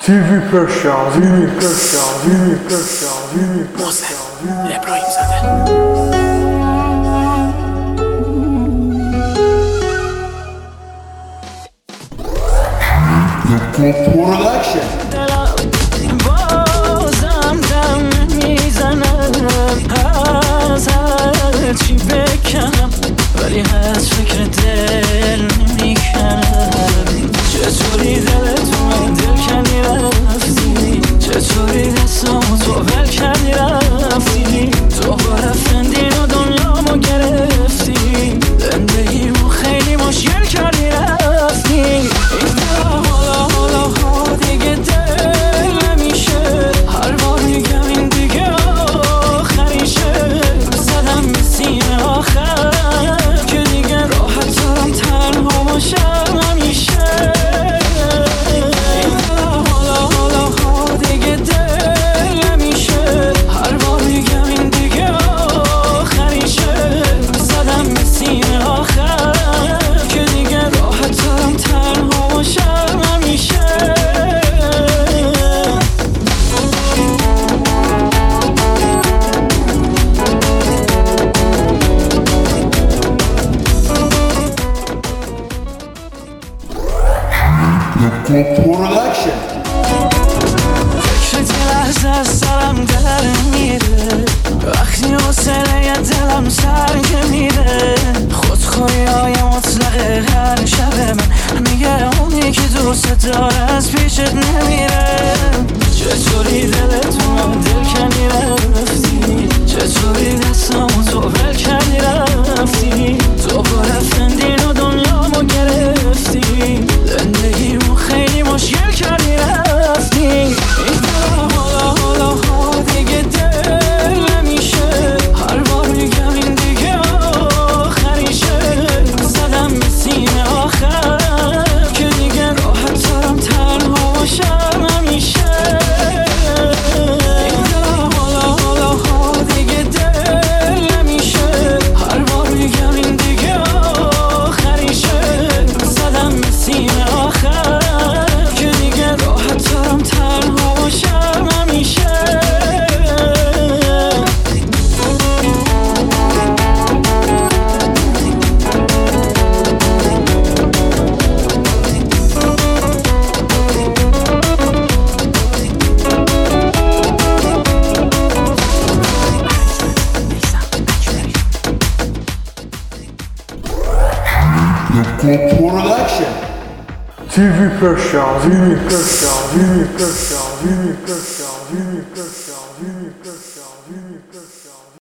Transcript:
TV Persia, TV Persia, TV Persia, TV Persia. ابراهیم زاده. Production. بازم دم میزنم از هر چی بکنم، ولی از فکر دل نمیکنم. چطوری دلتو من دل کردی رفتی، چطوری دستامو تو ول کردی رفتی، تو با رفتندین و دنیامو گرفتی، زندگیمو خیلی مشکل کردی رفتی. این حالا دیگه دل نمیشه، هر بار میگم این دیگه آخریشه. زدم به سینه آخر که دیگه راحت دارم تنها باشم همیشه. حالا دیگه دل نمیشه، هر بار میگم این دیگه آخریشه. زدم به سینه آخر که دیگه راحت دارم تنها باشم همیشه. Production. فکرت یه لحظه از سرم در میره، وقتی حوصله دلم سر میره. خودخوری های مطلق هر شب من میگه اونی که دوست داره از پیشت نمیره. چطوری دلتو من دل کردی رفتی، چطوری دستامو تو ول کردی رفتی، تو با رفتندین و دنیامو گرفتی، زندگیمو خیلی مشکل کردی رفتی. این حالا دیگه دل نمیشه، هر بار میگم این دیگه آخریشه. زدم به سینه آخر که دیگه راحت دارم تنها باشم همیشه. این حالا دیگه دل نمیشه، هر بار میگم این دیگه آخریشه. زدم به سینه آخر که دیگه راحت دارم تنها باشم همیشه. Production. TV Persia, TV Persia, TV Persia, TV Persia, TV Persia, TV Persia, TV Persia.